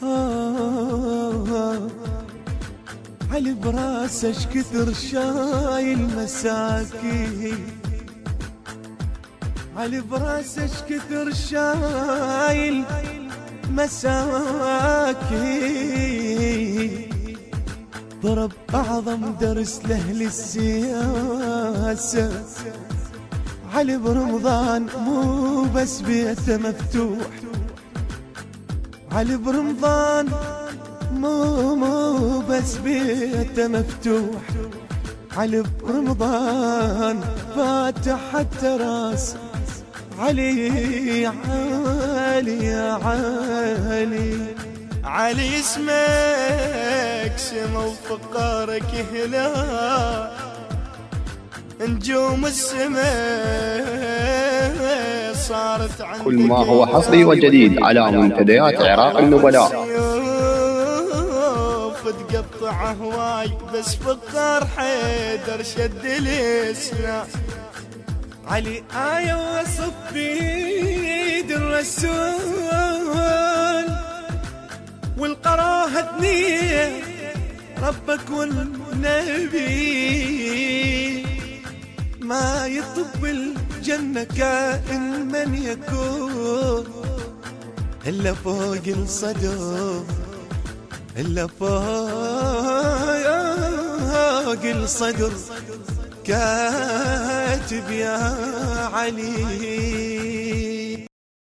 علي براسه اش كثر شايل مساكين، علي براسه اش كثر شايل مساكين. ضرب أعظم درس لأهل السياسة، علي برمضان مو بس بيته مفتوح، علي برمضان مو بس بيته مفتوح، علي برمضان فاتح حتى راس علي علي يا علي. علي اسمك سما وفقارك هلال، نجوم السماء صارت عندك. كل ما هو حصري وجديد على منتديات عراق النبلاء. تقطع هواي بس فقار حيدر شد الاسلام. علي آية وصف بيد الرسول، والقراها ثنية ربك والنبي. ما يطب الجنة كائن من يكون إلا فوق الصدر، إلا فوق الصدر كاتب يا علي.